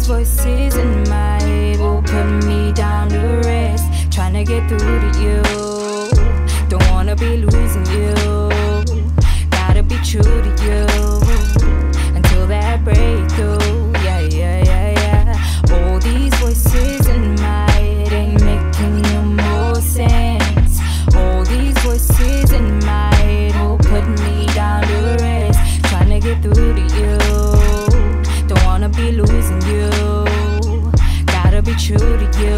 these voices in my head will put me down to rest. Trying to get through to you, don't wanna be losing you. Gotta be true to you until that breakthrough. Yeah, yeah, yeah, yeah. All these voices in my head ain't making no more sense. All these voices in my head will put me down to rest. Trying to get through to you, don't wanna be losing you. Gotta be true to you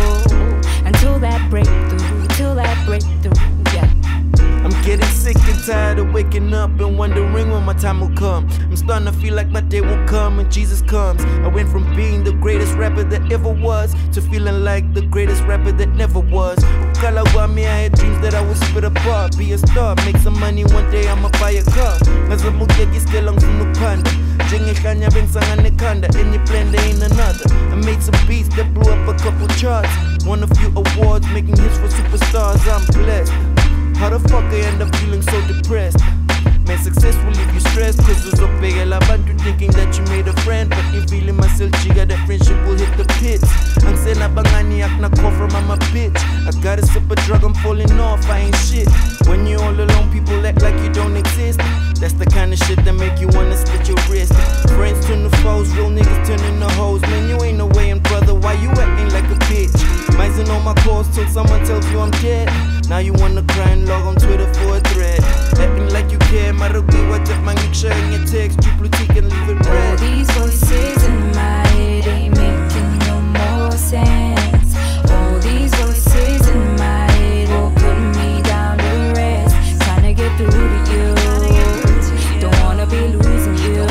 until that breakthrough, till that breakthrough, yeah. I'm getting sick and tired of waking up and wondering when my time will come. I'm starting to feel like my day will come when Jesus comes. I went from being the greatest rapper that ever was to feeling like the greatest rapper that never was. Ukala wami, I had dreams that I would split apart, be a star, make some money one day, I'ma buy a car. Ngazamukeki still ngifuna ukuphanda. Njengehlanya bengisangane khanda, any plan there ain't another. I made some beats that blew up a couple charts, won a few awards, making hits for superstars. I'm blessed. How the fuck I end up feeling so depressed? Man, success will leave you stressed, cause uzobhekela abantu thinking that you made a friend, but you feeling myself jigga, that friendship will hit the pits. Angisena bangani akunakho from I'm a bitch. I gotta sip a drug, I'm falling off, I ain't shit. When you're all alone, people act like you don't exist. That's the kind of shit that make you wanna split your wrist. Friends turn to foes, real niggas turn into hoes. Man, you ain't no way in, brother, why you acting like a bitch? Mine's on my course till someone tells you I'm dead. Now you wanna cry and log on Twitter for a thread. Acting like you care, maragui what's my sharing your text, you blue tick and leave it red. All these voices in my head ain't making no more sense. All these voices in my head will put me down to rest. Trying to get through to you, don't wanna be losing you.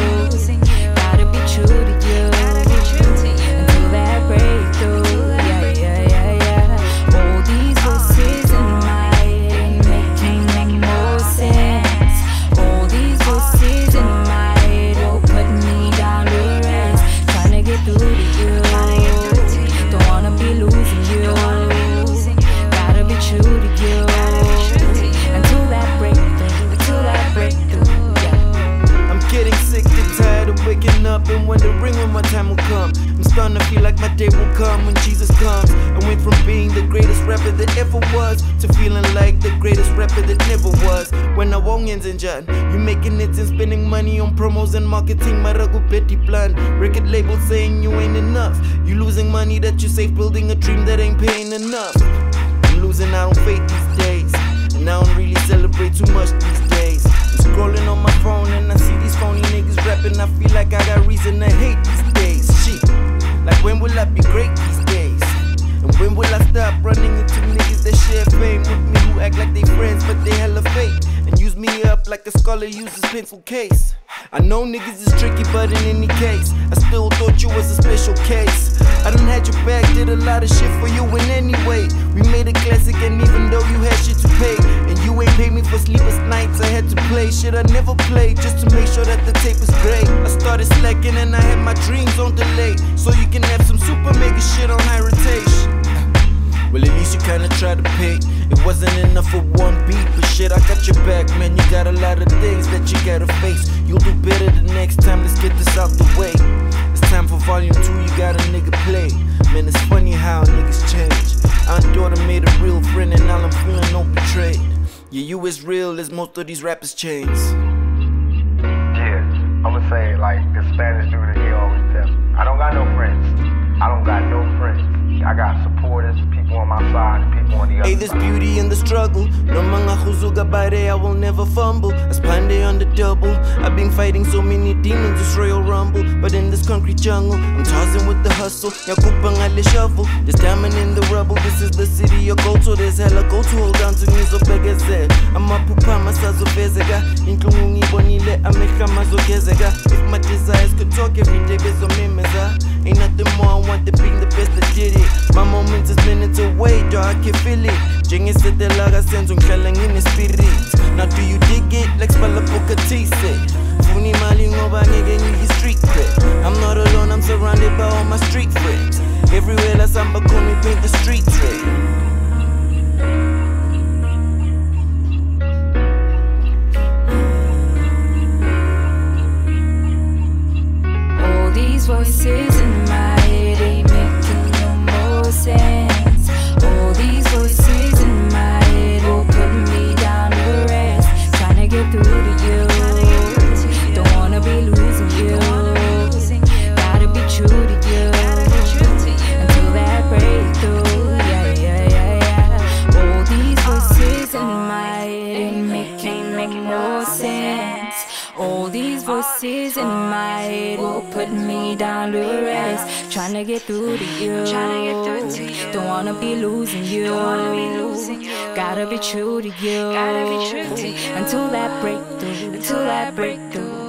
Gotta be true to you until that breakthrough. Yeah, yeah, yeah, yeah. All these voices in my head ain't making no more sense. All these voices in my head will put me down to rest. Trying to get through to you, don't wanna be losing you. Gotta be true to you until that breakthrough, until that breakthrough, yeah. I'm getting sick and tired of waking up and wondering when my time will come. I'm starting to feel like my day will come when Jesus comes. I went from being the greatest rapper that ever was to feeling like the greatest rapper that never was. When I walk in Zinjan, you making hits and spending money on promos and marketing. Maragu petty plan, record label saying you ain't enough. You losing money that you save, building a dream that ain't paying enough. I'm losing out on faith these days, and I don't really celebrate too much these days. I'm scrolling on my phone and I see these phony niggas rapping. I feel like I got reason to hate these days. Shit, like when will I be great these days? And when will I stop running into niggas that share fame with me, who act like they friends but they hella fake, and use me up like a scholar uses pencil case? I know niggas is tricky, but in any case, I still thought you was a special case. I done had your back, did a lot of shit for you in any way. We made a classic, and even though you had shit to pay, and you ain't paid me for sleepless nights, I had to play shit I never played just to make sure that the tape is great. I started slacking and I had my dreams on delay, so you can have some super mega shit on high rotation. Well, at least you kinda tried to pay. It wasn't enough for one beat, but shit, I got your back, man. You got a lot of things that you gotta face. You'll do better the next time, let's get this out the way. It's time for volume 2, you got a nigga play. Man, it's funny how niggas change. Aunt daughter made a real friend, and now I'm feeling no betrayed. Yeah, you as real as most of these rappers' chains. Yeah, I'ma say like the Spanish dude that he always tells me, I don't got no friends. I don't got no friends. I got supporters, people on my side, and people on the other Hey, side. there's beauty in the struggle. No mga huzuga bare, I will never fumble. As Pande on the double, I've been fighting so many demons, it's Royal Rumble. But in this concrete jungle, I'm tossing with the hustle. Yakupang ale shovel, there's diamond in the rubble. This is the city of gold, so there's hella gold to hold on to. Nizobegeze, amaphupha masazofezeka. Inhlungu ngibonile, amehla mazogezeka. If my desires could talk every day, bezomemeza. Ain't nothing more, I want to be the best that did it. My moments is minutes away, dog, I can feel it. Jengisetelaga senzo ngihlala ngine-spirit. Now do you dig it? Like Spala Bukatise. Funi mali ngoba ngeke ngiyi-street cred. I'm not alone, I'm surrounded by all my street friends. Everywhere la samba call me paint the street red. All these voices in down to rest. Trying to get through to you. Don't wanna be losing you. Gotta be true to you. Until that breakthrough.